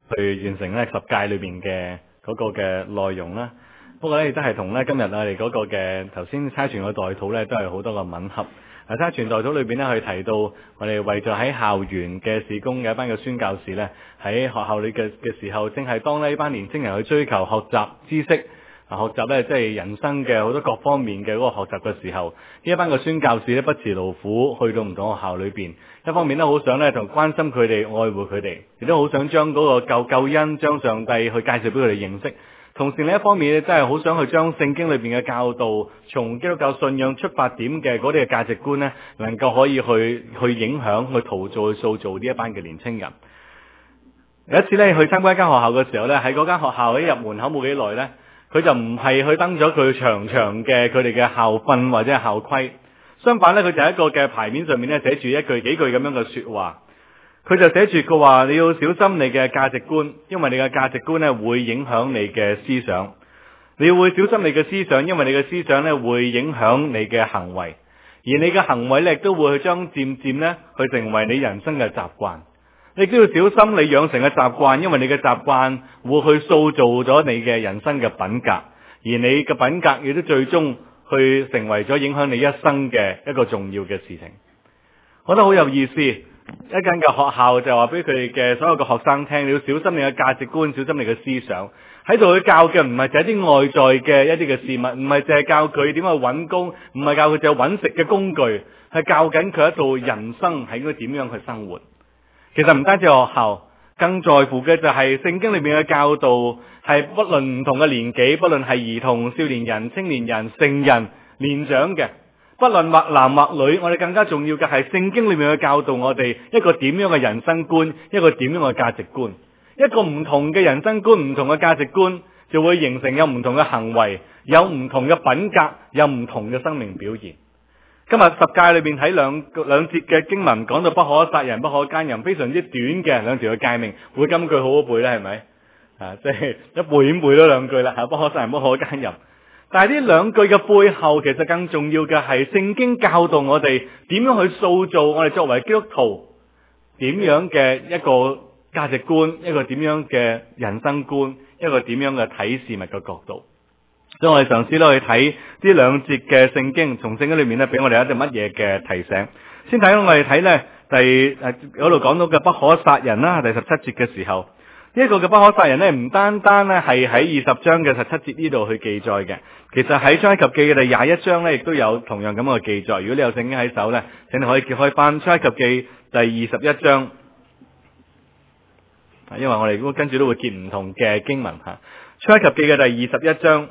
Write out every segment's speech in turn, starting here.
去完成咧十誡裏邊嘅嗰個嘅內容啦。不過咧亦都係同咧今日我哋嗰個嘅頭先差傳嘅代禱咧都係好多個吻合。差傳代禱裏邊咧，佢提到我哋為咗喺校園嘅事工嘅一班嘅宣教士咧，喺學校裏嘅時候，正係當呢班年青人去追求學習知識學習咧即係人生嘅好多各方面嘅嗰個學習嘅時候，呢一班嘅宣教士咧不辭勞苦去到唔同學校裏邊，一方面咧好想咧同關心佢哋、愛護佢哋，亦都好想將嗰個救恩、將上帝去介紹俾佢哋認識。同時另一方面咧，真係好想去將聖經裏邊嘅教導，從基督教信仰出發點嘅嗰啲嘅價值觀咧，能夠可以去影響、去陶造、去塑造呢一班嘅年青人。有一次咧去參觀一間學校嘅時候咧，喺嗰間學校一入門口冇幾耐咧，佢就唔係去登咗佢長長嘅佢哋嘅校訓或者係校規，相反咧佢就喺一個嘅牌面上面咧寫住幾句咁樣嘅說話。佢就寫住佢話，你要小心你嘅價值觀，因為你嘅價值觀咧會影響你嘅思想。你會小心你嘅思想，因為你嘅思想咧會影響你嘅行為，而你嘅行為咧亦都會去將漸漸咧去成為你人生嘅習慣。你都要小心你養成嘅習慣，因為你嘅習慣會去塑造咗你嘅人生嘅品格，而你嘅品格亦都最終去成為咗影響你一生嘅一個重要嘅事情。我覺得好有意思。一間嘅學校就話俾佢哋嘅所有嘅學生聽，你要小心你嘅價值觀，小心你嘅思想。喺度去教嘅唔係就係啲外在嘅一啲嘅事物，唔係淨係教佢點去揾工，唔係教佢就係揾食嘅工具，係教緊佢一道人生係應該點樣去生活。其實唔單止學校，更在乎嘅就係聖經裏面嘅教導，係不論唔同嘅年紀，不論係兒童、少年人、青年人、成人、年長嘅。不論或男或女，我哋更加重要嘅係聖經裏面嘅教導我哋一個點樣嘅人生觀，一個點樣嘅價值觀。一個唔同嘅人生觀，唔同嘅價值觀，就會形成有唔同嘅行為，有唔同嘅品格，有唔同嘅生命表現。今日十誡裏邊喺兩節嘅經文講到不可殺人、不可奸淫，非常之短嘅兩條嘅誡命，會金句好好背啦，係咪？即係一背已經背咗兩句啦，不可殺人、不可奸淫。但係呢兩句嘅背後，其實更重要嘅係聖經教導我哋點樣去塑造我哋作為基督徒點樣嘅一個價值觀，一個點樣嘅人生觀，一個點樣嘅睇事物嘅角度。所以我哋嘗試都去睇呢兩節嘅聖經，從聖經裏面咧俾我哋一啲乜嘢嘅提醒。先睇我哋睇咧嗰度講到嘅不可殺人啦，第17節嘅時候。呢一個嘅不可殺人咧，唔單單咧係喺20章嘅17節呢度去記載嘅，其實喺出埃及記嘅第21章咧，亦都有同樣咁嘅記載。如果你有聖經喺手咧，請你可以揭開翻出埃及記第21章，因為我哋跟住都會見唔同嘅經文吓。出埃及記嘅第21章，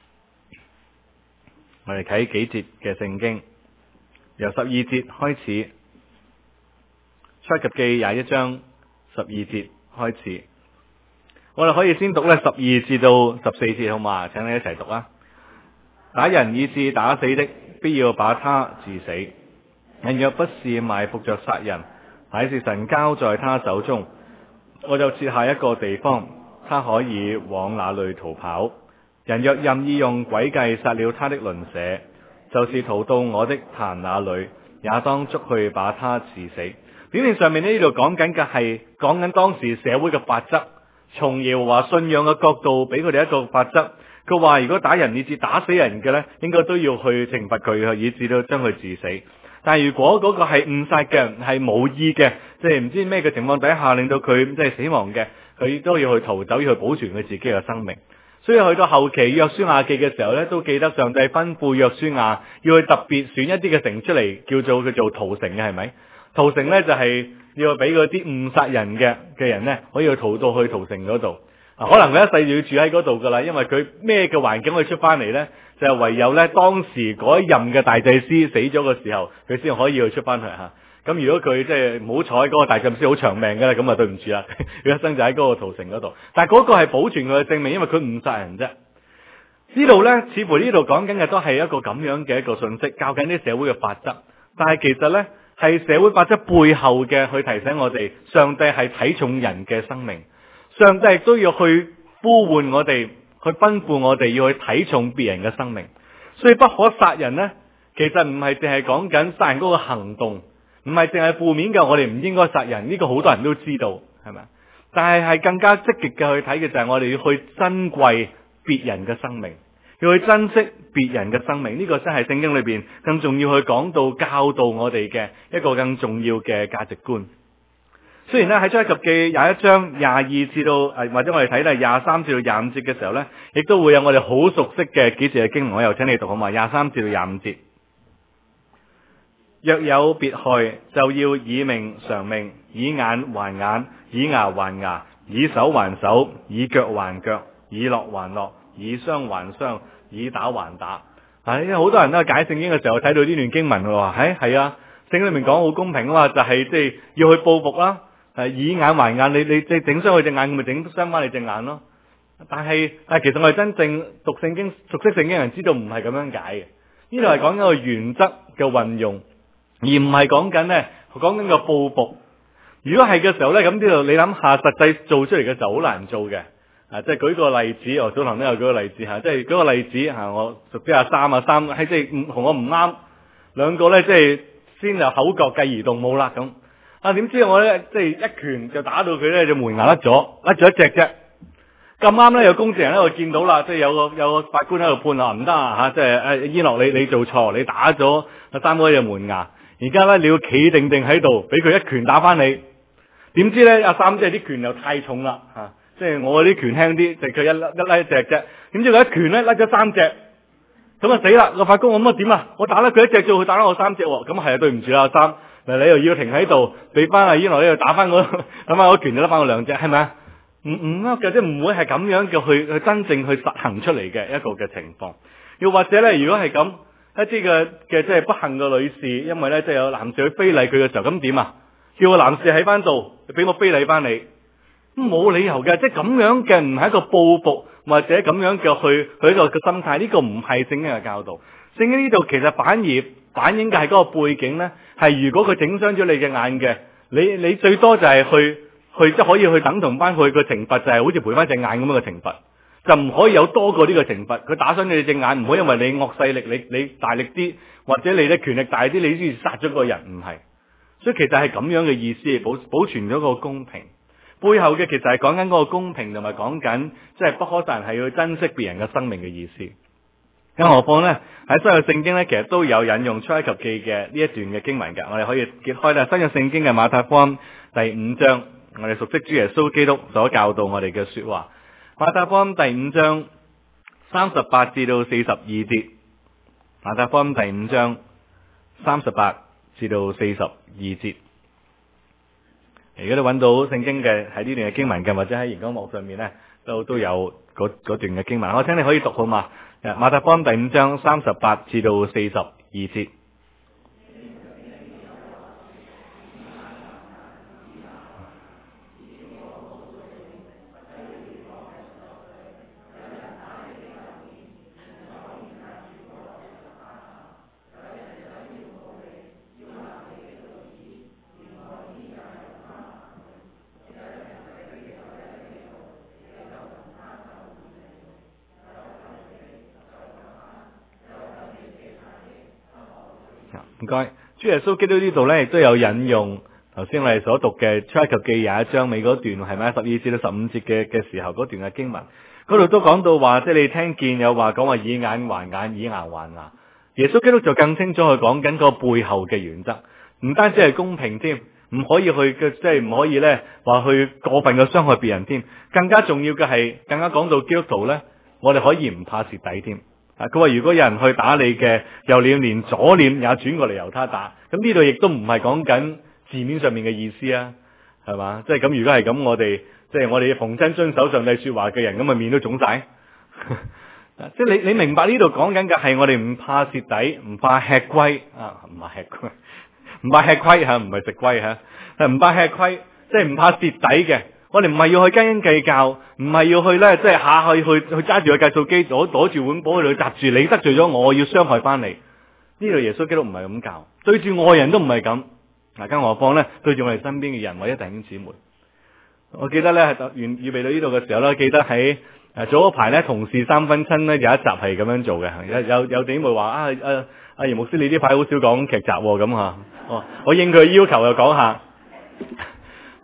我哋睇幾節嘅聖經，由12節開始。出埃及記21章12節開始。我哋可以先讀咧12至到14節，好嘛？請你一齊讀啊！打人以致打死的，必要把他治死。人若不是埋伏着殺人，乃是神交在他手中，我就設下一個地方，他可以往那裏逃跑。人若任意用詭計殺了他的鄰舍，就是逃到我的壇那裏，也當捉去把他治死。表面上面呢度講緊嘅係講緊當時社會嘅法則。從耶和華信仰嘅角度，俾佢哋一個法則。佢話如果打人以致打死人嘅呢，應該都要去懲罰佢，以致到將佢治死。但係如果嗰個係誤殺嘅，係無意嘅，即係唔知咩嘅情況底下令到佢即係死亡嘅，佢都要去逃走，要去保存佢自己嘅生命。所以去到後期約書亞記嘅時候呢，都記得上帝吩咐約書亞要去特別選一啲嘅城出嚟，叫做佢做逃城嘅，係咪？逃城呢就係要俾嗰啲誤殺人嘅人呢，可以去逃到去逃城嗰度。可能佢一世就要住喺嗰度噶啦，因為佢咩嘅環境可以出翻嚟呢？就係唯有呢當時嗰一任嘅大祭司死咗嘅時候，佢先可以去出翻去吓。咁如果佢即係唔好彩嗰個大祭司好長命嘅咧，咁啊對唔住啦，佢一生就喺嗰個逃城嗰度。但係嗰個係保存佢嘅性命，因為佢誤殺人啫。呢度呢，似乎呢度講緊嘅都係一個咁樣嘅一個信息，教緊啲社會嘅法則。但係其實呢，係社會法則背後嘅去提醒我哋，上帝係睇重人嘅生命。上帝亦都要去呼喚我哋，去吩咐我哋要去睇重別人嘅生命。所以不可殺人呢，其實唔係淨係講緊殺人嗰個行動，唔係淨係負面嘅，我哋唔應該殺人，呢個好多人都知道，係咪？ 但係更加積極嘅去睇嘅就係我哋要去珍貴別人嘅生命，要去珍惜別人嘅生命。呢個真係聖經裏邊更重要去講到教導我哋嘅一個更重要嘅價值觀。雖然咧喺出埃及記21章22至到或者我哋睇咧23至到25節嘅時候咧，亦都會有我哋好熟悉嘅幾節嘅經文，我又請你讀好嘛？23至到25節，若有別害，就要以命償命，以眼還眼，以牙還牙，以手還手，以腳還腳，以樂還樂，以傷還傷，以打還打。因為好多人都解聖經嘅時候睇到呢段經文，佢話係啊，聖經裏面講好公平啊嘛，就係即係要去報復啦。以眼還眼，你整傷佢隻眼，咪整傷翻你隻眼咯。但係其實我哋真正讀聖經、熟悉聖經嘅人知道唔係咁樣解嘅。呢度係講緊個原則嘅運用，而唔係講緊個報復。如果係嘅時候咧，咁呢度你諗下，實際做出嚟嘅時候好難做嘅。即係舉個例子，我早堂都有舉個例子吓，即係舉個例子吓，我熟知阿三係即係同我唔啱，兩個咧即係先有口角繼而動武啦咁。點知我咧即係一拳就打到佢咧隻門牙甩咗一隻啫。咁啱咧有公證人喺度見到啦，即係有個法官喺度判啦，唔得吓，即係伊諾你做錯，你打咗阿三哥隻門牙，而家咧你要企定喺度，俾佢一拳打翻你。點知咧阿三即係啲拳又太重啦吓，即係我啲拳輕啲，就佢一隻啫。點知佢一拳咧甩咗3隻，咁啊死啦！個法官我咁啊點啊？我打甩佢一隻，做佢打甩我3隻喎。咁係啊，對唔住啦阿三。嗱，你又要停喺度，俾翻阿伊諾呢度打翻嗰拳就得翻嗰2隻，係咪啊？唔啱嘅，即係唔會係咁樣嘅去真正去實行出嚟嘅一個嘅情況。又或者咧，如果係咁一啲嘅即係不幸嘅女士，因為咧即係有男士去非禮佢嘅時候，咁點啊？叫個男士喺翻度，俾我非禮翻你，冇理由嘅。即係咁樣嘅唔係一個報復或者咁樣嘅去一個嘅心態，呢個唔係聖經嘅教導。聖經呢度其實反而反映嘅係嗰個背景咧，係如果佢整傷咗你嘅眼嘅，你最多就係去即係可以去等同翻佢個懲罰，就係好似賠翻隻眼咁樣嘅懲罰，就唔可以有多過呢個懲罰。佢打傷你隻眼，唔好因為你惡勢力，你大力啲，或者你嘅權力大啲，你先至殺咗個人，唔係。所以其實係咁樣嘅意思，保存咗個公平。背後嘅其實係講緊嗰個公平，同埋講緊即係不可殺人係要珍惜別人嘅生命嘅意思。更何況咧，喺新約聖經咧，其實都有引用出埃及記嘅呢一段嘅經文嘅。我哋可以揭開咧新約聖經嘅馬太福音第5章，我哋熟悉主耶穌基督所教導我哋嘅說話。馬太福音第5章38至到42節，馬太福音第5章38至到42節。如果你揾到聖經嘅喺呢段嘅經文嘅，或者喺熒光幕上面咧，都有嗰段嘅經文。我請你可以讀好嘛？馬太福音第5章38至到42節。唔該，主耶穌基督呢度咧亦都有引用頭先我哋所讀嘅出埃及記21章尾嗰段，係咪12至到15節嘅時候嗰段嘅經文，嗰度都講到話，即係你聽見有話講話以眼還眼，以牙還牙。耶穌基督就更清楚去講緊個背後嘅原則，唔單止係公平添，唔可以即係唔可以咧話去過分嘅傷害別人添，更加重要嘅係更加講到基督徒咧，我哋可以唔怕蝕底添。佢話如果有人去打你嘅右臉，連左臉也轉過嚟由他打，咁呢度亦都唔係講緊字面上面嘅意思啊，係嘛？即係咁，如果係咁，我哋逢親遵守上帝說話嘅人，咁啊面都腫晒。即係你明白呢度講緊嘅係我哋唔怕蝕底，唔怕吃虧啊，唔怕吃虧，唔怕吃虧吓，唔係食虧吓，係唔怕吃虧，即係唔怕蝕底嘅。我哋唔係要去斤斤計較，唔係要去咧，即係下去揸住個計數機，攞住碗簿去集住你得罪咗我要傷害翻你。呢度耶穌基督唔係咁教，對住外人都唔係咁。更何況咧，對住我哋身邊嘅人或者弟兄姊妹。我記得咧，預備到呢度嘅時候咧，記得喺早一排咧，同事三分親咧有一集係咁樣做嘅。有姊妹話阿葉牧師你呢排好少講劇集咁吓。我應佢要求又講下。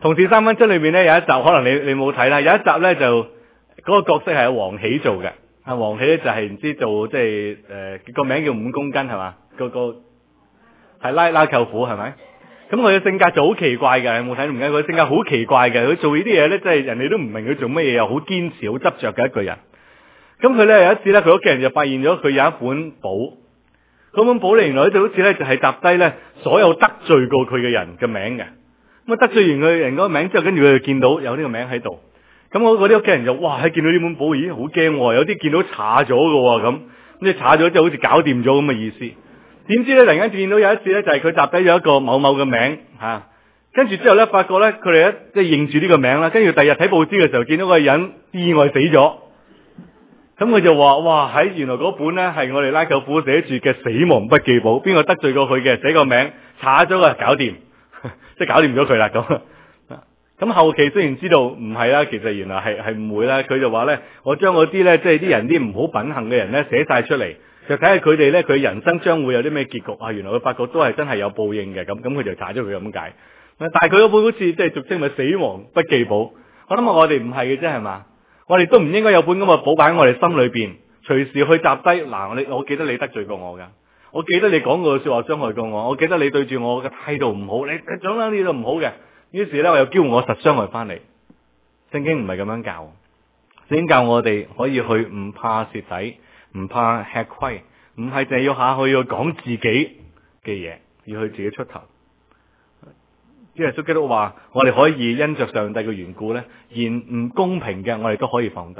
同事三分鐘裏邊咧有一集，可能你冇睇啦。有一集咧就嗰個角色係阿黃喜做嘅。阿黃喜咧就係唔知做即係個名叫5公斤係嘛？個係拉舅父係咪？咁佢嘅性格就好奇怪嘅，有冇睇唔緊？佢性格好奇怪嘅，佢做呢啲嘢咧，即係人哋都唔明佢做乜嘢，又好堅持、好執着嘅一個人。咁佢咧有一次咧，佢屋企人就發現咗佢有一本簿，嗰本簿咧原來就好似咧就係集低咧所有得罪過佢嘅人嘅名嘅。咁得罪完佢人嗰個名之後，跟住佢就見到有呢個名喺度。咁我嗰啲屋企人就哇，見到呢本簿，咦，好驚喎！有啲見到查咗嘅喎，咁即係查咗之後好似搞掂咗咁嘅意思。點知咧突然間見到有一次咧，就係佢集低咗一個某某嘅名嚇，跟住之後咧發覺咧佢哋即係認住呢個名啦。跟住第二日睇報紙嘅時候，見到個人意外死咗。咁佢就話：哇！喺原來嗰本咧係我哋拉舅父寫住嘅死亡筆記簿，邊個得罪過佢嘅，寫個名，查咗啊，搞掂。即係搞掂咗佢啦咁。咁後期雖然知道唔係啦，其實原來係唔會啦。佢就話咧，我將嗰啲咧即係啲人啲唔好品行嘅人咧寫晒出嚟，就睇下佢哋咧佢人生將會有啲咩結局啊。原來佢發覺都係真係有報應嘅咁，佢就查咗佢咁解。但係佢嗰本好似即係俗稱咪死亡筆記簿。我諗我哋唔係嘅啫係嘛？我哋都唔應該有本咁嘅簿擺喺我哋心裏邊，隨時去集低嗱。我記得你得罪過我㗎。我記得你講過嘅說話傷害過我，我記得你對住我嘅態度唔好，你總諗呢度唔好嘅，於是咧我又驕傲我實傷害翻你。聖經唔係咁樣教，聖經教我哋可以去唔怕蝕底，唔怕吃虧，唔係淨係要下去要講自己嘅嘢，要去自己出頭。耶穌基督話：我哋可以因着上帝嘅緣故咧，言唔公平嘅我哋都可以放低。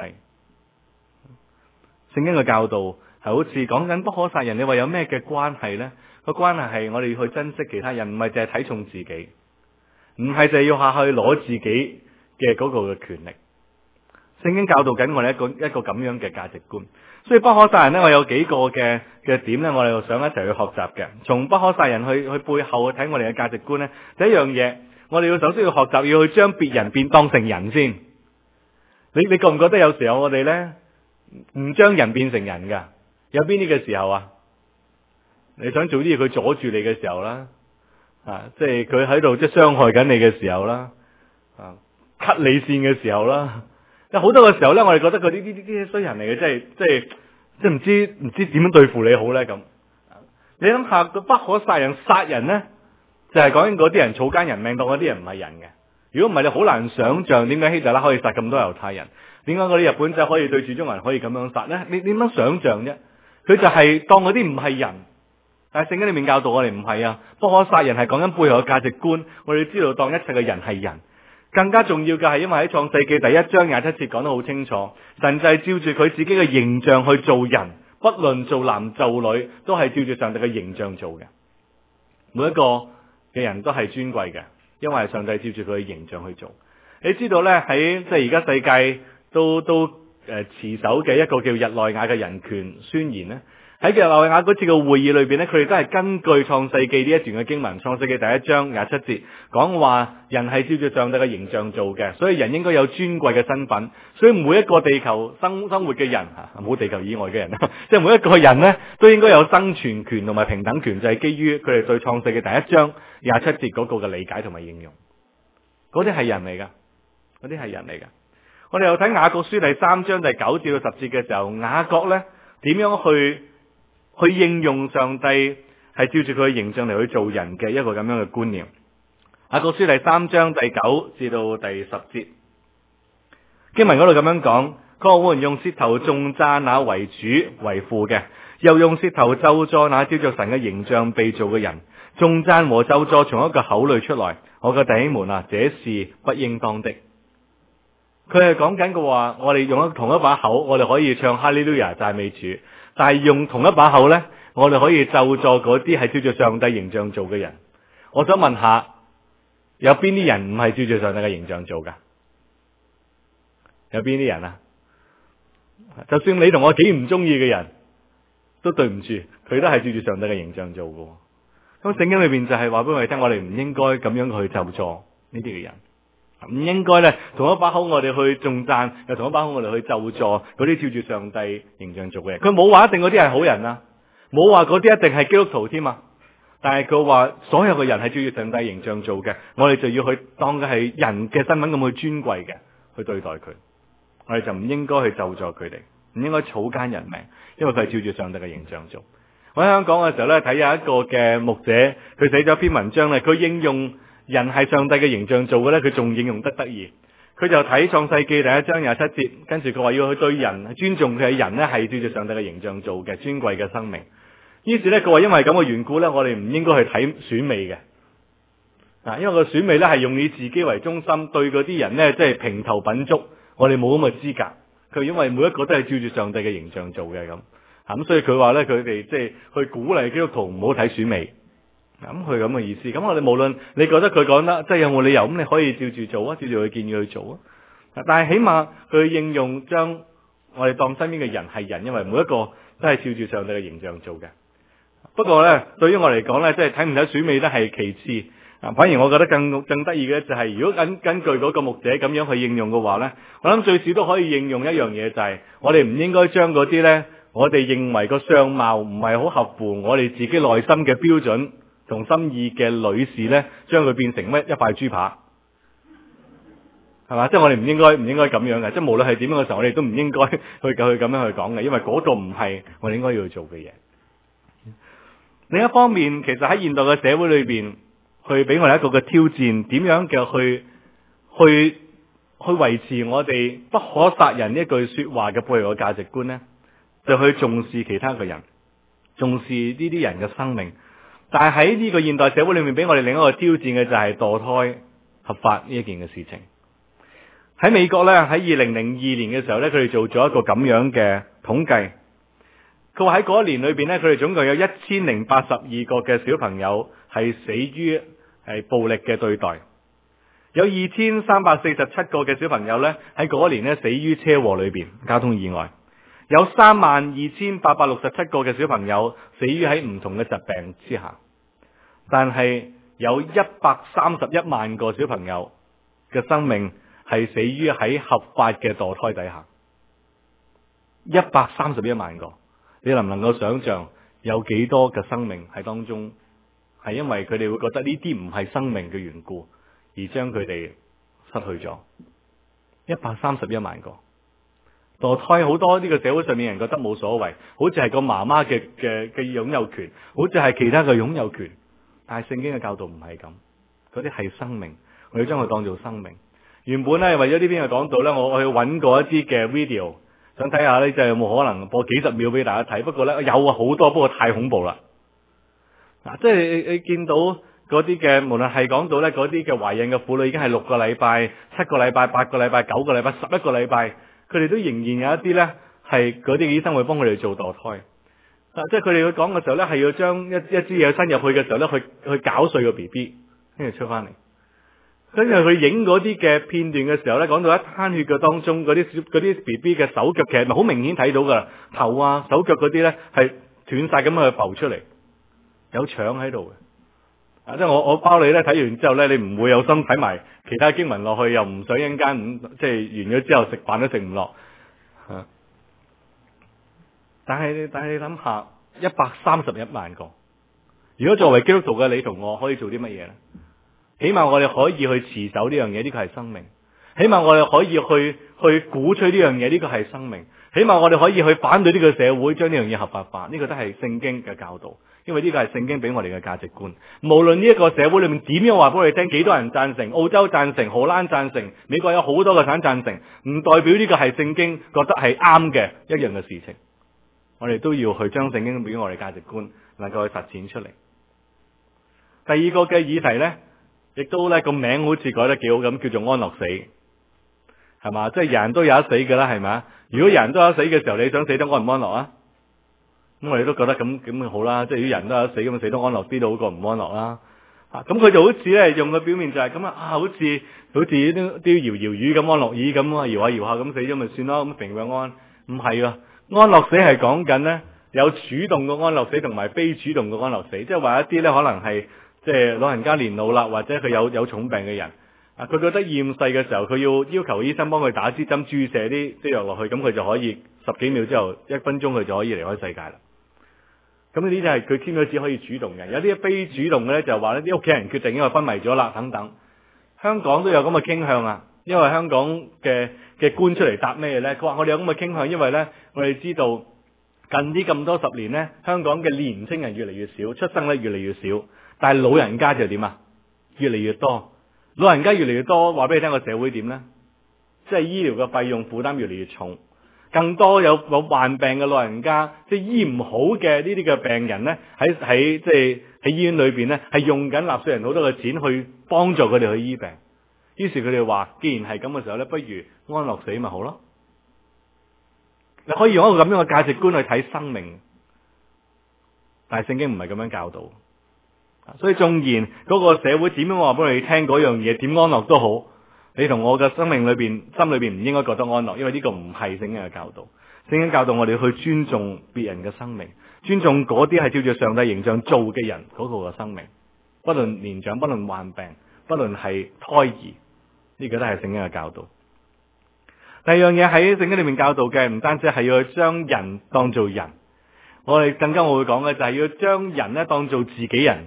聖經嘅教導係好似講緊不可殺人，你話有咩嘅關係呢？個關係係我哋要去珍惜其他人，唔係淨係睇重自己，唔係淨係要下去攞自己嘅嗰個嘅權力。聖經教導緊我哋一個咁樣嘅價值觀。所以不可殺人呢，我有幾個嘅點呢，我哋又想一齊去學習嘅。從不可殺人去背後去睇我哋嘅價值觀呢，第一樣嘢，我哋要首先要學習要去將別人變當成人先。你覺唔覺得有時候我哋呢唔將人變成人噶？有邊啲嘅時候啊？你想做啲嘢，佢阻住你嘅時候啦，即係佢喺度即係傷害緊你嘅時候啦，cut 你線嘅時候啦。有好多嘅時候咧，我哋覺得佢啲衰人嚟嘅，即係唔知點樣對付你好咧咁。你諗下，個不可殺人，殺人咧就係講緊嗰啲人草菅人命，當嗰啲人唔係人嘅。如果唔係，你好難想象點解希特勒可以殺咁多猶太人，點解嗰啲日本仔可以對住中國人可以咁樣殺咧？你點樣想象啫？佢就係當嗰啲唔係人。但係聖經裏面教導我哋唔係啊，不可殺人係講緊背後嘅價值觀。我哋知道當一切嘅人係人。更加重要嘅係，因為喺創世記第1章27節講得好清楚，神就係照住佢自己嘅形象去做人，不論做男做女，都係照住上帝嘅形象做嘅。每一個嘅人都係尊貴嘅，因為上帝照住佢嘅形象去做。你知道呢，喺即係而家世界都持守嘅一個叫日內瓦嘅人權宣言呢，喺日內瓦嗰次嘅會議裏邊呢，佢哋都係根據創世記呢一段嘅經文，創世記第1章27節講話，人係照住上帝嘅形象做嘅，所以人應該有尊貴嘅身份。所以每一個地球生活嘅人，冇地球以外嘅人，即係每一個人呢，都應該有生存權同埋平等權，就係基於佢哋對創世記第1章27節嗰個嘅理解同埋應用。嗰啲係人嚟噶，嗰啲係人嚟噶。我哋又睇雅各書第3章第9至到10節嘅時候，雅各呢點樣去應用上帝係照住佢嘅形象嚟去做人嘅一個咁樣嘅觀念。雅各書第3章第9至到第10節經文嗰度咁樣講：佢話我們用舌頭頌讚那為主為父嘅，又用舌頭咒詛那照着神嘅形象被造嘅人。頌讚和咒詛從一個口裏出來，我嘅弟兄們啊，這是不應當的。佢係講緊嘅話，我哋用同一把口，我哋可以唱哈利路亞讚美主。但係用同一把口呢，我哋可以咒詛嗰啲係照住上帝形象做嘅人。我想問下，有邊啲人唔係照住上帝嘅形象做噶？有邊啲人啊？就算你同我幾唔中意嘅人，都對唔住，佢都係照住上帝嘅形象做嘅。咁聖經裏邊就係話俾我哋聽，我哋唔應該咁樣去咒詛呢啲嘅人。唔應該咧，同一把口我哋去頌讚，又同一把口我哋去咒詛嗰啲照住上帝形象做嘅人。佢冇話一定嗰啲係好人啊，冇話嗰啲一定係基督徒添啊。 但係佢話所有嘅人係照住上帝形象做嘅，我哋就要去當佢係人嘅身份咁去尊貴嘅去對待佢，我哋就唔應該去咒詛佢哋，唔應該草菅人命，因為佢係照住上帝嘅形象做。我喺香港嘅時候咧，睇有一個嘅牧者，佢寫咗一篇文章咧，佢應用人係上帝嘅形象做嘅咧，佢仲應用得意。佢就睇創世記第1章27節，跟住佢話要去對人尊重佢嘅人咧，係照住上帝嘅形象做嘅尊貴嘅生命。於是咧，佢話因為咁嘅緣故咧，我哋唔應該去睇選美嘅。因為個選美咧係用你自己為中心，對嗰啲人咧即係評頭品足，我哋冇咁嘅資格。佢因為每一個都係照住上帝嘅形象做嘅咁，所以佢話咧佢哋即係去鼓勵基督徒唔好睇選美。咁佢咁嘅意思。咁我哋無論你覺得佢講得即係有冇理由，咁你可以照住做啊，照住佢建議去做啊。但係起碼佢應用將我哋當身邊嘅人係人，因為每一個都係照住上帝嘅形象做嘅。不過咧，對於我嚟講咧，即係睇唔睇選美咧係其次。反而我覺得更得意嘅就係，如果根據嗰個牧者咁樣去應用嘅話咧，我諗最少都可以應用一樣嘢，就係我哋唔應該將嗰啲咧，我哋認為個相貌唔係好合乎我哋自己內心嘅標準同心意嘅女士咧，將佢變成一塊豬扒，係嘛？即係我哋唔應該咁樣嘅，即係無論係點樣嘅時候，我哋都唔應該去咁樣去講嘅，因為嗰個唔係我哋應該要做嘅嘢。另一方面，其實喺現代嘅社會裏邊，去俾我哋一個嘅挑戰，點樣嘅去維持我哋不可殺人呢一句說話嘅背後嘅價值觀呢？就去重視其他嘅人，重視呢啲人嘅生命。但係喺呢個現代社會裏面，俾我哋另一個挑戰嘅就係墮胎合法呢一件嘅事情。喺美國呢，喺2002年嘅時候呢，佢哋做咗一個咁樣嘅統計。佢話喺嗰一年裏邊呢，佢哋總共有1082個嘅小朋友係死於暴力嘅對待，有2347個嘅小朋友呢，喺嗰一年呢死於車禍裏邊交通意外，有32867個嘅小朋友死於喺唔同嘅疾病之下，但係有131萬個小朋友嘅生命係死於喺合法嘅墮胎底下，131萬個。你能唔能夠想象有幾多嘅生命喺當中係因為佢哋會覺得呢啲唔係生命嘅緣故而將佢哋失去咗？131萬個墮胎，好多呢個社會上面人覺得冇所謂，好似係個媽媽嘅擁有權，好似係其他嘅擁有權。但係聖經嘅教導唔係咁，嗰啲係生命，我要將佢當做生命。原本咧為咗呢邊嘅講道咧，我去揾過一啲嘅 video。想睇下呢，就有冇可能播幾十秒俾大家睇？不過呢，有啊，好多，不過太恐怖啦。即係你見到嗰啲嘅，無論係講到呢嗰啲嘅懷孕嘅婦女已經係6個禮拜、7個禮拜、8個禮拜、9個禮拜、11個禮拜，佢哋都仍然有一啲呢係嗰啲醫生會幫佢哋做墮胎。即係佢哋去講嘅時候呢，係要將一支嘢伸入去嘅時候呢，去攪碎個 BB， 跟住出翻嚟。跟住佢影嗰啲嘅片段嘅時候咧，講到一灘血嘅當中，嗰啲 BB 嘅手腳其實咪好明顯睇到噶，頭啊手腳嗰啲咧係斷晒咁去浮出嚟，有腸喺度嘅。即係我包你咧睇完之後咧，你唔會有心睇埋其他經文落去，又唔想一陣間即係完咗之後食飯都食唔落。但係你諗下，131萬個，如果作為基督徒嘅你同我可以做啲乜嘢咧？起碼我哋可以去持守呢樣嘢，呢個係生命；起碼我哋可以去鼓吹呢樣嘢，呢個係生命；起碼我哋可以去反對呢個社會將呢樣嘢合法化，呢個都係聖經嘅教導。因為呢個係聖經俾我哋嘅價值觀。無論呢一個社會裏面點樣話俾我哋聽，幾多人贊成，澳洲贊成，荷蘭贊成，美國有好多個省贊成，唔代表呢個係聖經覺得係啱嘅一樣嘅事情。我哋都要去將聖經俾我哋價值觀能夠去實踐出嚟。第二個嘅議題呢，亦都咧個名好似改得幾好咁，叫做安樂死，係嘛？即係人人都有得死噶啦，係咪？如果人人都有得死嘅時候，你想死得安唔安樂啊？咁我哋都覺得咁好啦，即係如果人都有得死，咁死得安樂啲都好過唔安樂啦。咁佢就好似咧用個表面就係咁好似啲搖搖魚咁，安樂椅咁啊，搖下搖下咁死咗咪算咯，咁平平安。唔係啊，安樂死係講緊咧有主動嘅安樂死同埋非主動嘅安樂死，即係話一啲咧可能係。即係老人家年老啦，或者佢有重病嘅人，佢覺得厭世嘅時候，佢要求醫生幫佢打支針，注射啲藥落去，咁佢就可以10幾秒之後，1分鐘佢就可以離開世界啦。 咁呢啲就係佢簽咗紙可以主動嘅。有啲非主動嘅咧，就話呢啲屋企人決定，因為昏迷咗啦等等。香港都有咁嘅傾向啊，因為香港嘅官出嚟答咩咧？佢話我哋有咁嘅傾向，因為咧我哋知道近呢咁多十年咧，香港嘅年青人越嚟越少，出生率越嚟越少，但係老人家就點啊？越嚟越多，老人家越嚟越多，話俾你聽個社會點咧？即係醫療嘅費用負擔越嚟越重，更多有患病嘅老人家，即係醫唔好嘅呢啲嘅病人咧，喺即係喺醫院裏邊咧，係用緊納稅人好多嘅錢去幫助佢哋去醫病。於是佢哋話，既然係咁嘅時候咧，不如安樂死咪好咯？你可以用一個咁樣嘅價值觀去睇生命，但係聖經唔係咁樣教導。所以縱然嗰個社會點樣話俾你聽嗰樣嘢點安樂都好，你同我嘅生命裏邊心裏邊唔應該覺得安樂，因為呢個唔係聖經嘅教導。聖經教導我哋去尊重別人嘅生命，尊重嗰啲係照住上帝形象做嘅人嗰個嘅生命，不論年長，不論患病，不論係胎兒，呢個都係聖經嘅教導。第二樣嘢喺聖經裏面教導嘅，唔單止係要去將人當做人，我哋更加我會講嘅就係要將人咧當做自己人。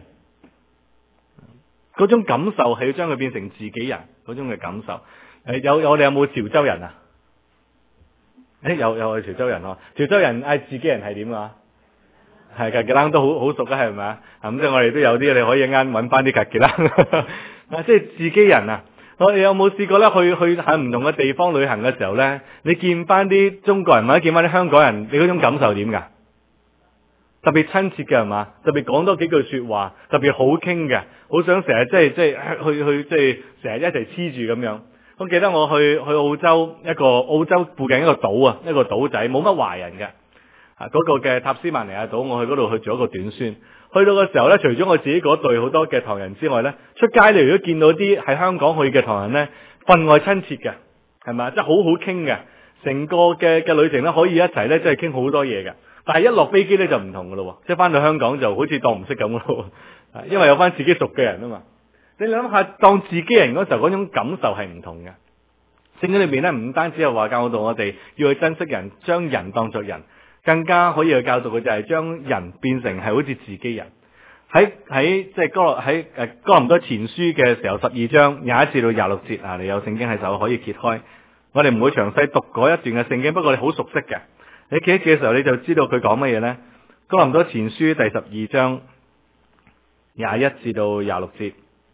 嗰種感受係要將佢變成自己人嗰種嘅感受。我哋有冇潮州人啊？有係潮州人咯。潮州人嗌自己人係點啊？係格吉冷都好熟啊，係咪啊？咁即係我哋都有啲，你可以一陣揾翻啲格吉冷。即係自己人啊！我哋有冇試過咧？去喺唔同嘅地方旅行嘅時候咧，你見翻啲中國人或者見翻啲香港人，你嗰種感受點㗎？特別親切嘅係嘛？特別講多幾句說話，特別好傾嘅，好想成日即係去即係成日一齊黐住咁樣。我記得我去澳洲附近一個島啊，一個島仔冇乜華人嘅，嗰個嘅塔斯曼尼亞島，我去嗰度去做一個短宣。去到嘅時候咧，除咗我自己嗰隊好多嘅唐人之外咧，出街你如果見到啲喺香港去嘅唐人咧，分外親切嘅，係咪？即係好好傾嘅，成個嘅旅程咧可以一齊咧，即係傾好多嘢嘅。但係一落飛機咧就唔同噶咯，即係翻到香港就好似當唔識咁咯，因為有翻自己熟嘅人啊嘛。你諗下，當自己人嗰時候嗰種感受係唔同嘅。聖經裏邊咧唔單止係話教導我哋要去珍惜人，將人當作人，更加可以去教導嘅就係將人變成係好似自己人。喺即係哥林多前書嘅時候12章21至到26節啊，你有聖經喺手可以揭開。我哋唔會詳細讀嗰一段嘅聖經，不過你好熟悉嘅。你記一記嘅時候，你就知道佢講乜嘢呢？哥林多前書第12章21至到26節。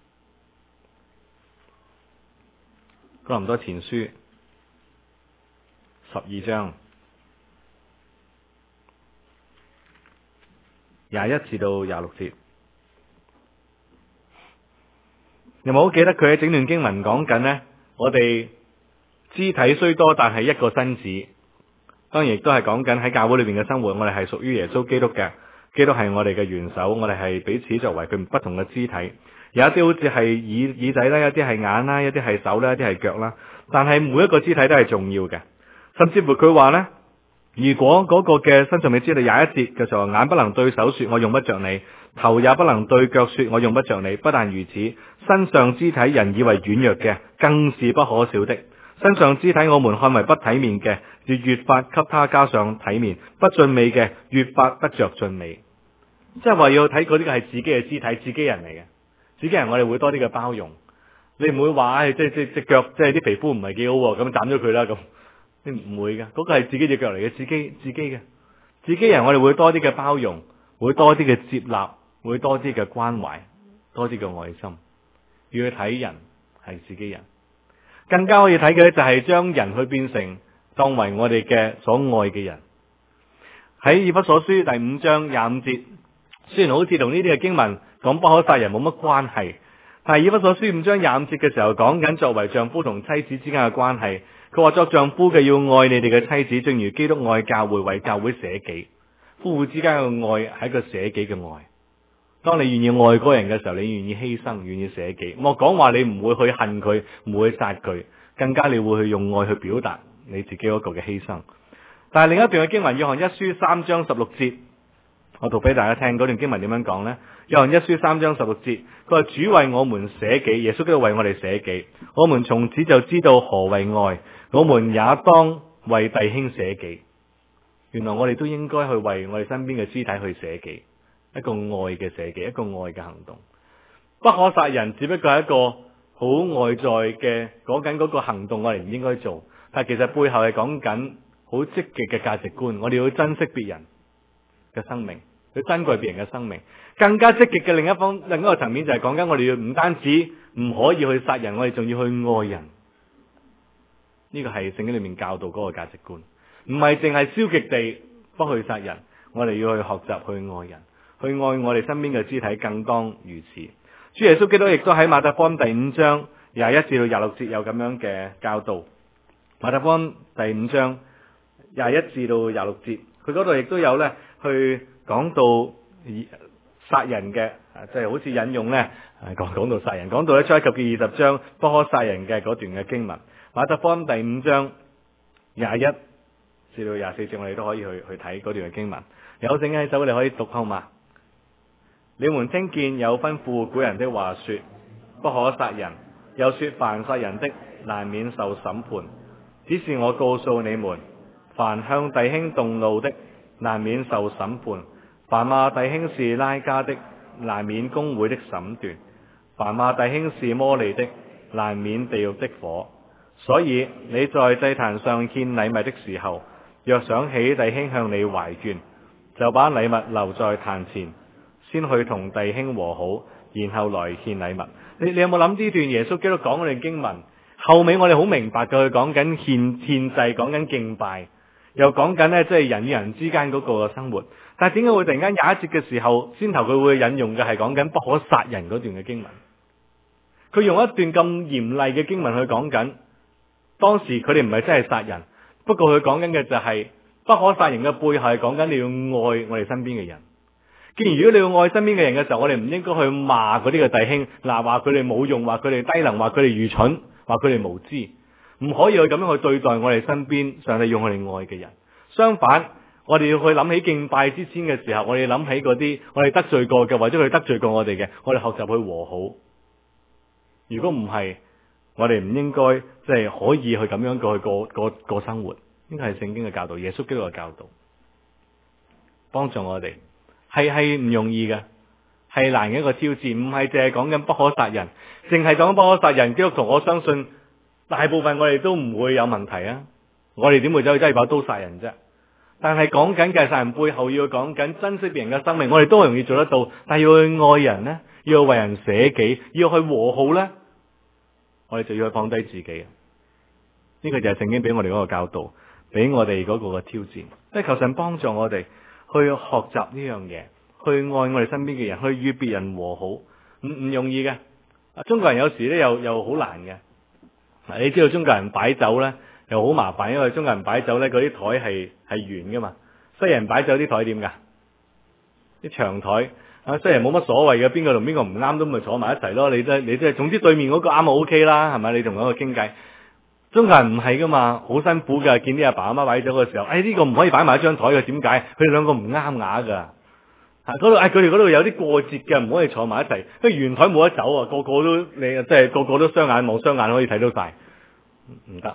哥林多前書12章21至到26節。有冇好記得佢喺整段經文講緊呢？我哋肢體雖多，但係一個身子。當然亦都係講緊喺教會裏邊嘅生活，我哋係屬於耶穌基督嘅，基督係我哋嘅元首，我哋係彼此作為佢不同嘅肢體。有一啲好似係耳仔啦，有啲係眼啦，有啲係手啦，有啲係腳啦。但係每一個肢體都係重要嘅。甚至乎佢話呢，如果嗰個嘅身上你知道21節嘅時候，眼不能對手說我用不着你，頭也不能對腳說我用不着你。不但如此，身上肢體人以為軟弱嘅，更是不可少的。身上肢體我們看為不體面嘅，越發給他加上體面；不俊美嘅，越發得着俊美。即係話要睇嗰啲係自己嘅肢體，自己人嚟嘅。自己人我哋會多啲嘅包容。你唔會話即係隻腳即係啲皮膚唔係幾好咁斬咗佢啦咁，你唔會嘅。嗰個係自己隻腳嚟嘅，自己嘅。自己人我哋會多啲嘅包容，會多啲嘅接納，會多啲嘅關懷，多啲嘅愛心。要去睇人係自己人。更加可以睇嘅就係將人去變成當為我哋嘅所愛嘅人。喺以弗所書第5章25節，雖然好似同呢啲嘅經文講不可殺人冇乜關係，但係以弗所書5章25節嘅時候講緊作為丈夫同妻子之間嘅關係。佢話作丈夫嘅要愛你哋嘅妻子，正如基督愛教會，為教會捨己。夫婦之間嘅愛係一個捨己嘅愛。當你願意愛嗰個人嘅時候，你願意犧牲，願意捨己。我講話你唔會去恨佢，唔會去殺佢，更加你會去用愛去表達你自己嗰個嘅犧牲。但係另一段嘅經文，約翰一書3章16節，我讀俾大家聽。嗰段經文點樣講呢？約翰一書3章16節，佢話主為我們捨己，耶穌基督為我哋捨己，我們從此就知道何為愛，我們也當為弟兄捨己。 原來我哋都應該去為我哋身邊嘅肢體去捨己，一個愛嘅捨己，一個愛嘅行動。不可殺人只不過係一個好外在嘅講緊嗰個行動，我哋唔應該做，但其實背後係講緊好積極嘅價值觀，我哋要珍惜別人嘅生命，要珍貴別人嘅生命。更加積極嘅另一個層面就係講緊我哋要唔單止唔可以去殺人，我哋仲要去愛人。呢個係聖經裏面教導嗰個價值觀，唔係淨係消極地不去殺人，我哋要去學習去愛人，去愛我哋身邊嘅肢體，更當如此。主耶穌基督亦都喺馬太福音第5章21至到26節有咁樣嘅教導。馬太福音第5章21至到26節，佢嗰度亦都有咧去講到殺人嘅，即係好似引用咧講到殺人，講到咧出埃及記20章不可殺人嘅嗰段嘅經文。馬太福音第5章21至到24節，我哋都可以去睇嗰段嘅經文。有聖經喺手，你可以讀好嘛？你們聽見有吩咐古人的話說，不可殺人，又說凡殺人的難免受審判。只是我告訴你們，凡向弟兄動怒的難免受審判，凡罵弟兄是拉加的難免公會的審斷，凡罵弟兄是魔利的難免地獄的火。所以你在祭壇上獻禮物的時候，若想起弟兄向你懷怨，就把禮物留在壇前，先去同弟兄和好，然後來獻禮物。你有冇諗呢段耶穌基督講嗰段經文後尾我哋好明白嘅，佢講緊獻祭，講緊敬拜，又講緊呢，即係人與人之間嗰個生活。但係點解會突然間廿一節嘅時候，先頭佢會引用嘅係講緊不可殺人嗰段嘅經文？佢用一段咁嚴厲嘅經文去講緊，當時佢哋唔係真係殺人，不過佢講緊嘅就係不可殺人嘅背後係講緊你要愛我哋身邊嘅人。既然如果你要愛身邊嘅人嘅時候，我哋唔應該去罵嗰啲嘅弟兄，嗱，話佢哋冇用，話佢哋低能，話佢哋愚蠢，話佢哋無知，唔可以去咁樣去對待我哋身邊上帝要我哋愛嘅人。相反，我哋要去諗起敬拜之前嘅時候，我哋諗起嗰啲我哋得罪過嘅，或者佢得罪過我哋嘅，我哋學習去和好。如果唔係，我哋唔應該即係可以去咁樣過生活。呢個係聖經嘅教導，耶穌基督嘅教導，幫助我哋係唔容易嘅，係難嘅一個挑戰。唔係淨係講緊不可殺人，淨係講不可殺人，基督徒我相信大部分我哋都唔會有問題啊！我哋點會走去揸把刀殺人啫？但係講緊嘅殺人背後要講緊珍惜別人嘅生命，我哋都好容易做得到。但係要去愛人呢，要去為人捨己，要去和好呢，我哋就要去放低自己。呢個就係聖經俾我哋嗰個教導，俾我哋嗰個嘅挑戰。即係求神幫助我哋去學習呢樣嘢，去愛我哋身邊嘅人，去與別人和好，唔容易嘅。中國人有時咧又好難嘅。你知道中國人擺酒咧又好麻煩，因為中國人擺酒咧嗰啲台係圓噶嘛，西人擺酒啲台點噶？啲長台啊，西人冇乜所謂嘅，邊個同邊個唔啱都咪坐埋一齊咯。你都係，總之對面嗰個啱就 OK 啦，係咪？你同嗰個傾偈。中國人唔係噶嘛，好辛苦噶。見啲阿爸阿媽擺酒嘅時候，呢個唔可以擺埋一張台嘅，點解？佢哋兩個唔啱牙噶。嗰度佢哋嗰度有啲過節嘅，唔可以坐埋一齊。因為圓台冇得走啊，個個都即係個個都雙眼望雙眼可以睇到晒，唔得，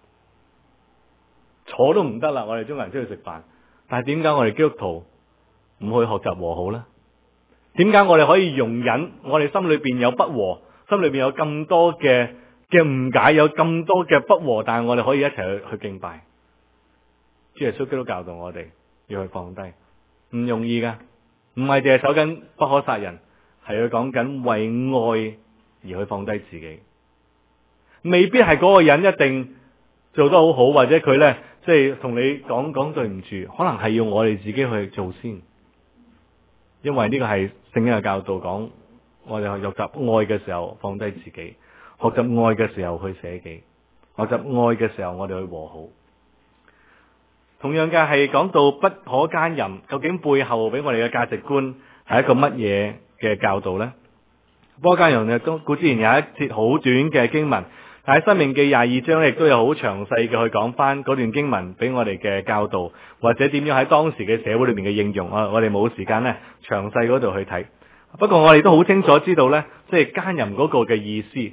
坐都唔得啦。我哋中國人出去食飯，但係點解我哋基督徒唔去學習和好呢？點解我哋可以容忍我哋心裏邊有不和，心裏邊有咁多嘅誤解，有咁多嘅不和，但係我哋可以一齊去敬拜？主耶穌基督教導我哋要去放低，唔容易噶。唔係淨係守緊不可殺人，係去講緊為愛而去放低自己。未必係嗰個人一定做得好好，或者佢呢，即係同你講對唔住，可能係要我哋自己去做先。因為呢個係聖經嘅教導，講我哋去學習愛嘅時候放低自己，學習愛嘅時候去捨己，學習愛嘅時候我哋去和好。同樣嘅係講到不可奸淫，究竟背後俾我哋嘅價值觀係一個乜嘢嘅教導呢？不可奸淫嘅古之前有一節好短嘅經文，但喺申命記22章亦都有好詳細嘅去講翻嗰段經文俾我哋嘅教導，或者點樣喺當時嘅社會裏面嘅應用啊。我哋冇時間呢詳細嗰度去睇，不過我哋都好清楚知道呢，即係奸淫嗰個嘅意思。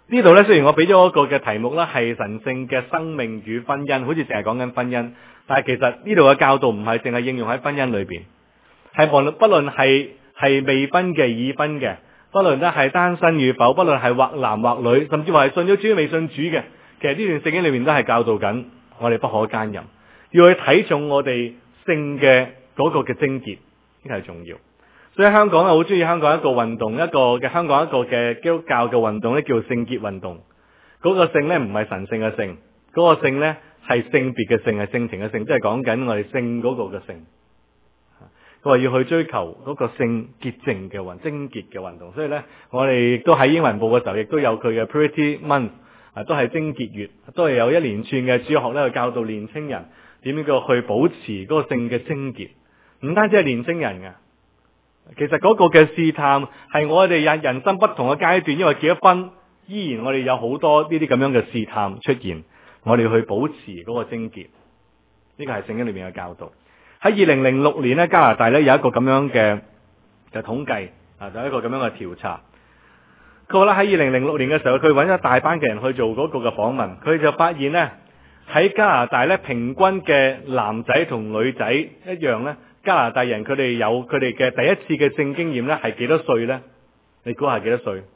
呢度咧，雖然我俾咗一個嘅題目啦，係神聖嘅生命與婚姻，好似成日講緊婚姻，但係其實呢度嘅教導唔係淨係應用喺婚姻裏邊，係不論係未婚嘅、已婚嘅，不論咧係單身與否，不論係或男或女，甚至話係信咗主未信主嘅，其實呢段聖經裏面都係教導緊我哋不可奸淫，要去睇重我哋性嘅嗰個嘅貞潔，呢個係重要。所以香港咧好中意香港一個運動，香港一個嘅基督教嘅運動咧叫聖潔運動。嗰個聖咧唔係神聖嘅聖，嗰個聖咧係性別嘅性，係性情嘅性，即係講緊我哋性嗰個嘅性。佢話要去追求嗰個性潔淨嘅貞潔嘅運動。所以咧，我哋亦都喺英文部嘅時候，亦都有佢嘅 Purity Month，都係貞潔月，都係有一連串嘅主學咧去教導年青人點樣去保持嗰個性嘅貞潔。唔單止係年青人嘅。其實嗰個嘅試探係我哋人生不同嘅階段，因為結咗婚，依然我哋有好多呢啲咁樣嘅試探出現，我哋去保持嗰個貞潔，呢個係聖經裏面嘅教導。喺2006年咧，加拿大咧有一個咁樣嘅統計，就有一個咁樣嘅調查。佢話咧喺2006年嘅時候，佢揾咗大班嘅人去做嗰個嘅訪問，佢就發現咧喺加拿大咧平均嘅男仔同女仔一樣咧。加拿大人佢哋有佢哋嘅第一次嘅性經驗咧係幾多歲咧？你估下幾多歲？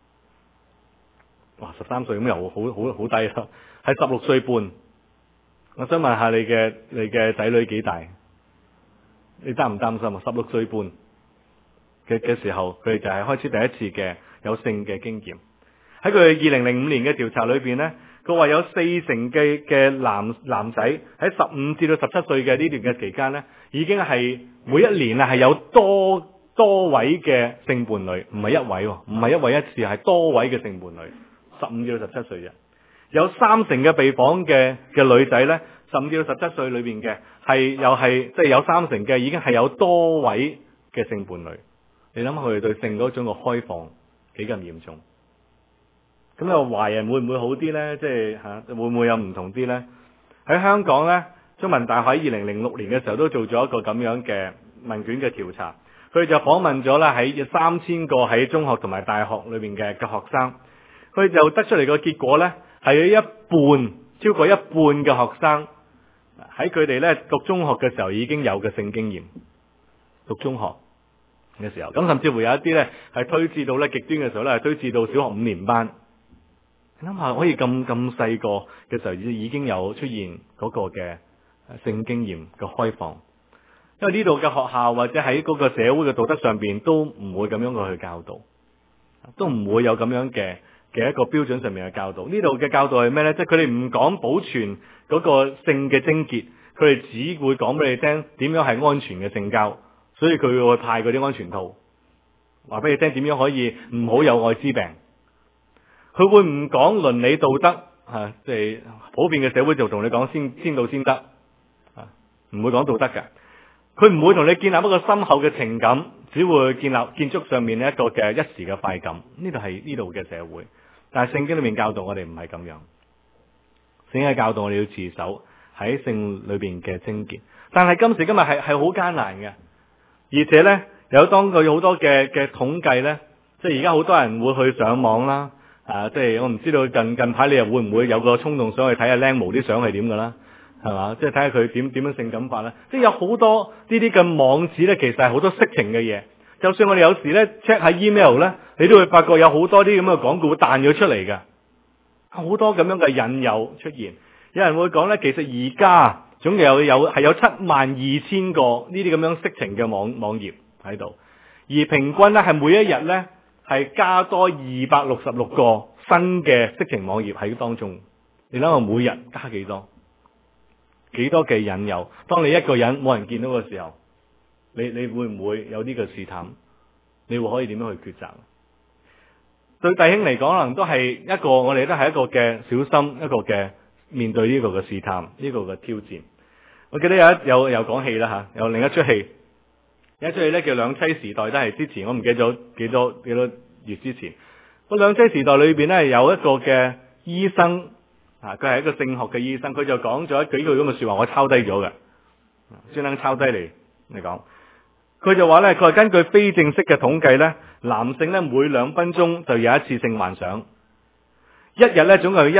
哇，13歲咁又好低啦，係16歲半。我想問下你嘅仔女幾大？你擔唔擔心啊？16歲半嘅時候，佢哋就係開始第一次嘅有性嘅經驗。喺佢2005年嘅調查裏邊咧，佢話有40%嘅男仔喺15至到17歲嘅呢段嘅期間咧，已經係每一年係有多位嘅性伴侶，唔係一位，唔係一位一次，係多位嘅性伴侶。15至到17歲啫，有30%嘅被訪嘅女仔咧，15至到17歲裏邊嘅即係有30%嘅已經係有多位嘅性伴侶。你諗下佢哋對性嗰種嘅開放幾咁嚴重？咁又華人會唔會好啲呢？即係會唔會有唔同啲呢？喺香港呢，中文大學喺2006年嘅時候都做咗一個咁樣嘅問卷嘅調查，佢哋就訪問咗咧喺3000個喺中學同埋大學裏面嘅學生，佢哋就得出嚟個結果呢，係有超過一半嘅學生喺佢哋咧讀中學嘅時候已經有嘅性經驗，讀中學嘅時候，咁甚至乎有一啲呢係推至到咧極端嘅時候咧，係推至到小學5年班。你諗下，可以咁細個嘅時候已經有出現嗰個嘅性經驗嘅開放，因為呢度嘅學校或者喺嗰個社會嘅道德上邊都唔會咁樣去教導，都唔會有咁樣嘅一個標準上面嘅教導。呢度嘅教導係咩呢？即係佢哋唔講保存嗰個性嘅貞潔，佢哋只會講俾你聽點樣係安全嘅性交，所以佢會派嗰啲安全套，話俾你聽點樣可以唔好有愛滋病。佢會唔講倫理道德，即係普遍嘅社會就同你講先到先得，唔會講道德嘅。佢唔會同你建立一個深厚嘅情感，只會建築上面一個嘅一時嘅快感。呢度係呢度嘅社會，但係聖經裏面教導我哋唔係咁樣。聖經教導我哋要持守喺性裏邊嘅貞潔，但係今時今日係好艱難嘅，而且呢，有當佢好多嘅統計呢，即係而家好多人會去上網啦。即係我唔知道近排你又會唔會有個衝動想去睇下靚模啲相係點噶啦，係嘛？即係睇下佢點樣性感法啦。即係有好多呢啲嘅網址咧，其實係好多色情嘅嘢。就算我哋有時咧 check 下 email 咧，你都會發覺有好多啲咁嘅廣告會彈咗出嚟嘅，好多咁樣嘅引誘出現。有人會講咧，其實而家總有72000個呢啲咁樣色情嘅網頁喺度，而平均咧係每一日咧，係加多266個新嘅色情網頁喺當中，你諗下每日加幾多嘅引誘？當你一個人冇人見到嘅時候，你會唔會有呢個試探？你會可以點樣去抉擇？對弟兄嚟講，可能都係我哋都係一個嘅小心，一個嘅面對呢個嘅試探，呢個嘅挑戰。我記得有講戲啦吓，有另一出戲。有一出戲咧叫《兩妻時代》，都係之前我唔記得咗幾多月之前。個《兩妻時代》裏邊咧有一個嘅醫生，佢係一個性學嘅醫生，佢就講咗幾句咁嘅說話，我抄低咗嘅，專登抄低嚟講。佢就話咧，佢係根據非正式嘅統計咧，男性咧每2分鐘就有一次性幻想， 一日咧總共有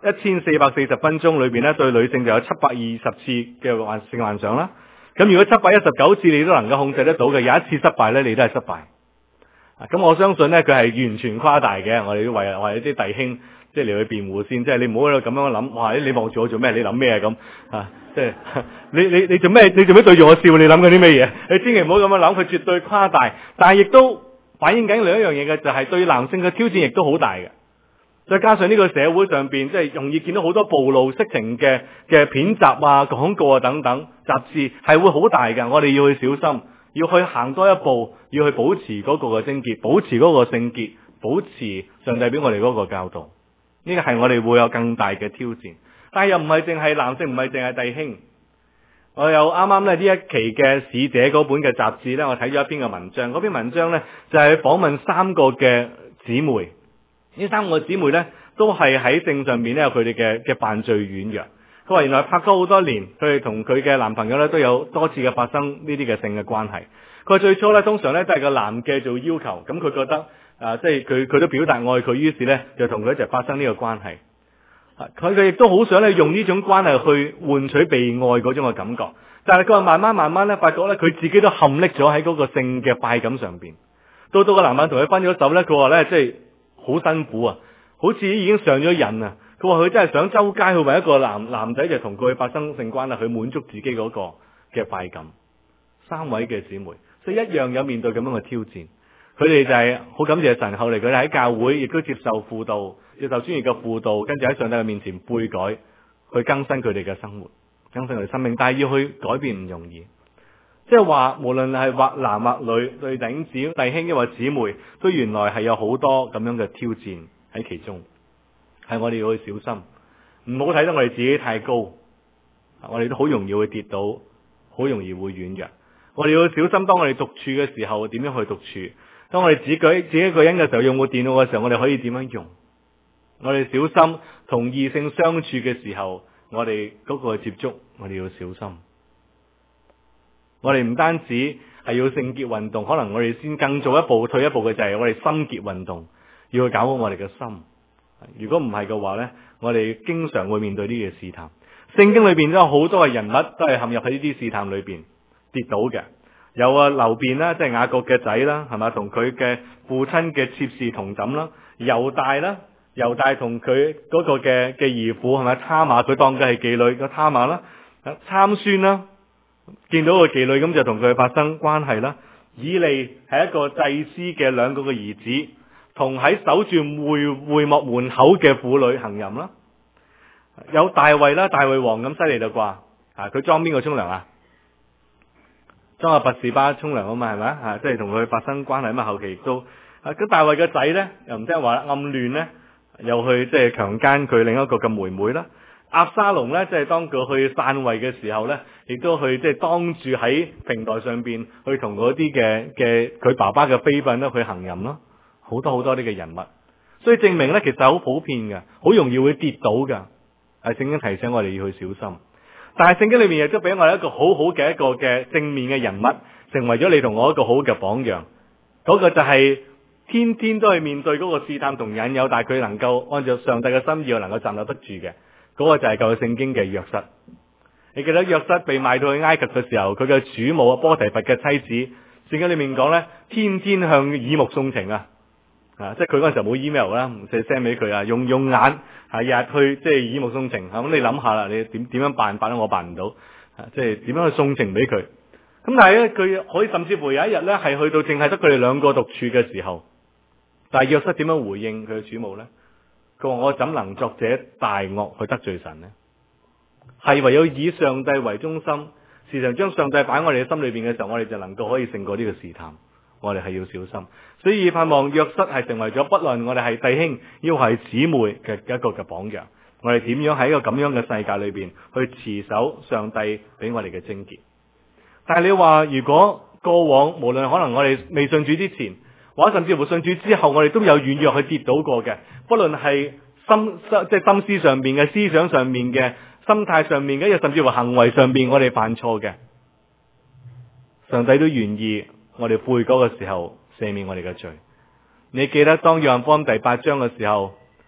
1440分鐘裏邊咧，對女性就有720次嘅性幻想啦。咁如果719次你都能夠控制得到嘅，有一次失敗咧，你都係失敗。咁我相信咧，佢係完全誇大嘅。我哋都為啲弟兄即係嚟去辯護先，即係你唔好喺度咁樣諗。哇！你望住我做咩？你諗咩咁啊？即係你做咩？你做咩對住我笑？你諗緊啲咩嘢？你千祈唔好咁樣諗，佢絕對誇大。但係亦都反映緊另一樣嘢嘅，就係對男性嘅挑戰亦都好大嘅。再加上呢個社會上邊，即係容易見到好多暴露色情嘅片集啊、廣告啊等等雜誌，係會好大嘅。我哋要去小心，要去行多一步，要去保持嗰個嘅貞潔，保持嗰個聖潔，保持上帝俾我哋嗰個教導。呢個係我哋會有更大嘅挑戰。但係又唔係淨係男性，唔係淨係弟兄。我有啱啱咧呢一期嘅使者嗰本嘅雜誌咧，我睇咗一篇嘅文章。嗰篇文章咧就係訪問3個嘅姊妹。呢3個姊妹咧都係喺性上面咧有佢哋嘅犯罪軟弱。佢話原來拍咗好多年，佢哋同佢嘅男朋友咧都有多次嘅發生呢啲嘅性嘅關係。佢話最初咧通常咧都係個男嘅做要求，咁佢覺得即係佢都表達愛佢，於是咧就同佢一齊發生呢個關係。佢亦都好想咧用呢種關係去換取被愛嗰種嘅感覺，但係佢話慢慢咧發覺咧佢自己都陷溺咗喺嗰個性嘅快感上邊。到個男人同佢分咗手咧，佢話咧即係好辛苦啊，好似已經上咗癮啊。佢話佢真係想周街去搵一個男仔就同佢發生性關係，去滿足自己嗰個嘅快感。3位嘅姊妹，所以一樣有面對咁樣嘅挑戰。佢哋就係好感謝神，後嚟佢哋喺教會亦都接受輔導，接受專業嘅輔導，跟住喺上帝嘅面前悔改，去更新佢哋嘅生活，更新佢哋生命。但係要去改變唔容易，即係話無論係或男或女，對弟兄抑或姊妹，都原來係有好多咁樣嘅挑戰喺其中，係我哋要去小心，唔好睇得我哋自己太高，我哋都好容易會跌倒，好容易會軟弱。我哋要小心，當我哋獨處嘅時候，點樣去獨處？當我哋自己一個人嘅時候，用部電腦嘅時候，我哋可以點樣用？我哋小心同異性相處嘅時候，我哋嗰個接觸，我哋要小心。我哋唔單止係要聖潔運動，可能我哋先更做一步、退一步嘅就係我哋心潔運動，要去搞好我哋嘅心。如果唔係嘅話呢，我哋經常會面對呢啲試探。聖經裏邊都有好多嘅人物都係陷入喺呢啲試探裏邊跌倒嘅。有流便啦，即係雅各嘅仔啦，係嘛，同佢嘅父親嘅妾侍同枕啦。猶大啦，猶大同佢嗰個嘅兒婦係咪他瑪，佢當佢係妓女個他瑪啦。參孫啦，見到個妓女咁就同佢發生關係啦。以利係一個祭司嘅2個嘅兒子，同喺守住會幕門口嘅婦女行淫啦。有大衛啦，大衛王咁犀利啦啩？佢裝邊個沖涼啊？裝阿拔士巴沖涼啊嘛，係咪即係同佢發生關係啊嘛。後期亦都咁大衛嘅仔咧，又唔聽話暗戀咧，又去即係強姦佢另一個嘅妹妹啦。押沙龍咧，即係當佢去散位嘅時候咧，亦都去即係當住喺平台上邊去同嗰啲嘅佢爸爸嘅妃嬪咧去行淫咯。好多呢嘅人物，所以證明咧其實好普遍嘅，好容易會跌倒噶。係聖經提醒我哋要去小心。但係聖經裏面亦都俾我哋一個好好嘅一個嘅正面嘅人物，成為咗你同我一個好嘅榜樣。嗰個就係天天都係面對嗰個試探同引誘，但係佢能夠按照上帝嘅心意，能夠站立得住嘅。嗰個就係舊約聖經嘅約瑟。你記得約瑟被賣到去埃及嘅時候，佢嘅主母波提乏嘅妻子，聖經裏面講咧，天天向耳目送情啊！即係佢嗰陣時候冇 email 啦，唔使 send 俾佢啊，用眼日日去即係耳目送情。咁你諗下啦，你點樣辦法咧？我辦唔到，即係點樣去送情俾佢？咁但係咧，佢可以甚至乎有一日咧，係去到淨係得佢哋2個獨處嘅時候，但係約瑟點樣回應佢嘅主母咧？佢話：我怎能作這大惡去得罪神呢？係唯有以上帝為中心，時常將上帝擺喺我哋嘅心裏邊嘅時候，我哋就能夠可以勝過呢個試探。我哋係要小心，所以盼望約瑟係成為咗不論我哋係弟兄，要係姊妹嘅一個嘅榜樣。我哋點樣喺一個咁樣嘅世界裏邊去持守上帝俾我哋嘅貞潔？但係你話，如果過往無論可能我哋未信主之前，或者甚至乎信主之後，我哋都有軟弱去跌倒過嘅，不論係心思上面嘅、思想上面嘅、心態上面嘅，甚至乎行為上面我哋犯錯嘅，上帝都願意我哋悔改嘅時候赦免我哋嘅罪。你記得當約翰福音第8章嘅時候，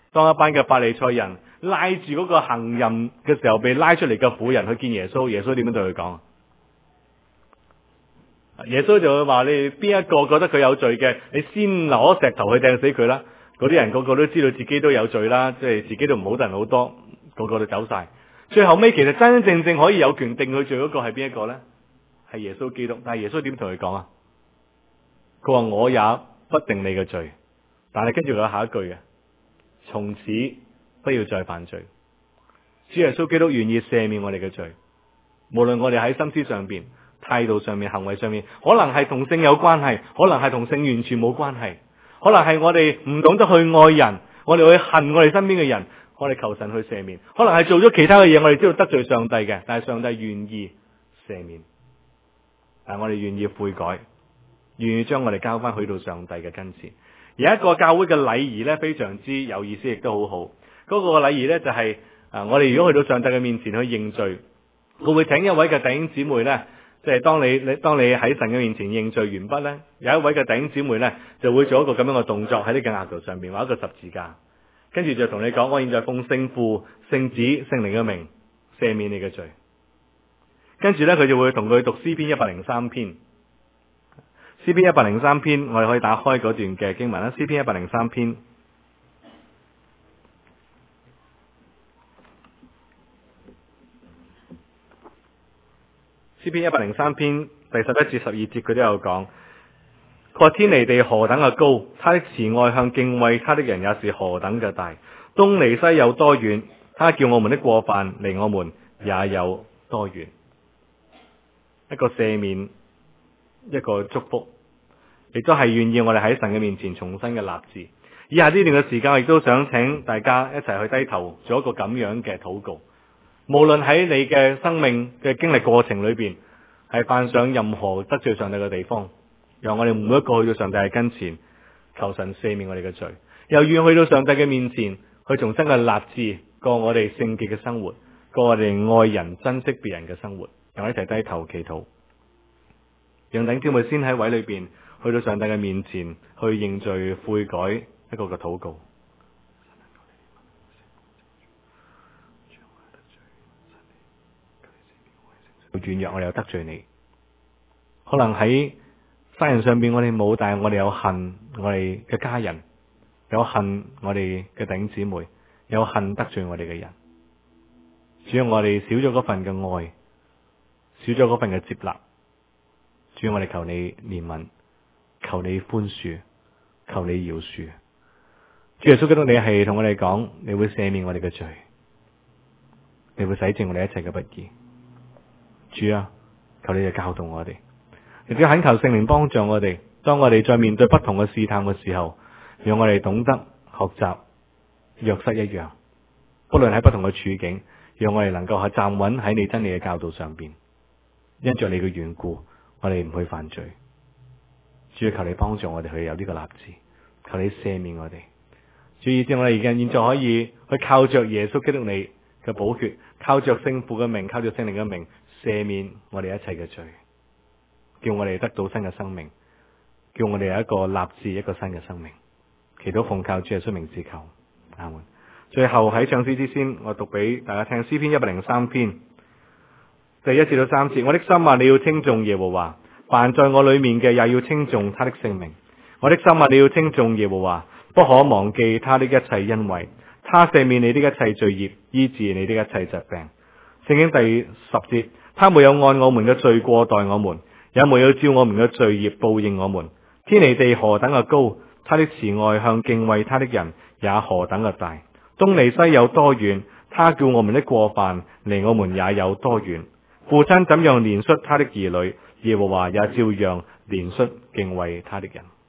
當一班嘅法利賽人拉住嗰個行淫嘅時候，被拉出嚟嘅婦人去見耶穌，耶穌點樣對佢講？耶穌就會話：你哋邊一個覺得佢有罪嘅，你先攞石頭去掟死佢啦。嗰啲人個個都知道自己都有罪啦，即係自己都唔好得人好多，個個都走晒。最後尾其實真真正正可以有權定佢罪嗰個係邊一個呢？係耶穌基督。但係耶穌點同佢講啊？佢話：我也不定你嘅罪，但係跟住佢有下一句嘅，從此不要再犯罪。主耶穌基督願意赦免我哋嘅罪，無論我哋喺心思上邊、態度上面、行為上面，可能係同性有關係，可能係同性完全冇關係，可能係我哋唔懂得去愛人，我哋去恨我哋身邊嘅人，我哋求神去赦免。可能係做咗其他嘅嘢，我哋知道得罪上帝嘅，但係上帝願意赦免，但係我哋願意悔改，願意將我哋交翻去到上帝嘅跟前。而一個教會嘅禮儀呢，非常之有意思，亦都好好。嗰個禮儀呢，就係我哋如果去到上帝嘅面前去認罪，佢會請一位嘅弟兄姊妹呢，即係當你喺神嘅面前認罪完畢呢，有一位嘅弟兄姊妹呢，就會做一個咁樣嘅動作喺呢個額頭上面畫一個十字架，跟住就同你講：我現在奉聖父、聖子、聖靈嘅名赦免你嘅罪。跟住呢，佢就會同佢讀詩篇103篇。詩篇103篇，我哋可以打開嗰段嘅經文啦。詩篇103篇，詩篇103篇第11至12節，佢都有講：佢話天離地何等嘅高，他的慈愛向敬畏他的人也是何等嘅大。東離西有多遠，他叫我們的過犯離我們也有多遠。一個赦免，一個祝福，亦都係願意我哋喺神嘅面前重新嘅立志。以下呢段嘅時間，我亦都想請大家一齊去低頭做一個咁樣嘅禱告。無論喺你嘅生命嘅經歷過程裏邊，係犯上任何得罪上帝嘅地方，讓我哋每一個去到上帝嘅跟前，求神赦免我哋嘅罪，又願去到上帝嘅面前，去重新嘅立志過我哋聖潔嘅生活，過我哋愛人珍惜別人嘅生活。讓我一齊低頭祈禱，讓弟兄姊妹先喺位裏邊去到上帝嘅面前去認罪悔改一個嘅禱告。軟弱我哋有得罪你，可能喺殺人上邊我哋冇，但係我哋有恨我哋嘅家人，有恨我哋嘅弟兄姊妹，有恨得罪我哋嘅人。只要我哋少咗嗰份嘅愛，少咗嗰份嘅接納，主要我哋求你憐憫，求你寬恕，求你饒恕。主耶穌基督，你係同我哋講，你會赦免我哋嘅罪，你會洗淨我哋一切嘅不義。主啊，求你就教導我哋，亦都懇求聖靈幫助我哋。當我哋在面對不同嘅試探嘅時候，讓我哋懂得學習約瑟一樣，不論喺不同嘅處境，讓我哋能夠係站穩喺你真理嘅教導上邊。因着你嘅緣故，我哋唔去犯罪。主要求你幫助我哋去有呢個立志，求你赦免我哋。主意知我哋而家現在可以去靠着耶穌基督你嘅寶血，靠着聖父嘅名，靠着聖靈嘅名赦免我哋一切嘅罪，叫我哋得到新嘅生命，叫我哋有一個立志一個新嘅生命。祈禱奉靠主耶穌名字求，阿門。最後喺唱詩之先，我讀俾大家聽詩篇103篇第1至到3節。我的心啊，你要稱頌耶和華，凡在我裏面嘅也要稱頌他的聖名。我的心啊，你要稱頌耶和華，不可忘記他的一切恩惠，他赦免你的一切罪孽，醫治你的一切疾病。聖經第10節，他沒有按我們嘅罪過待我們，也沒有照我們嘅罪孽報應我們。天離地何等嘅高，他的慈愛向敬畏他的人也何等嘅大。東離西有多遠，他叫我們的過犯離我們也有多遠。父親怎樣憐恤他的兒女，耶和華也照樣憐恤敬畏他的人。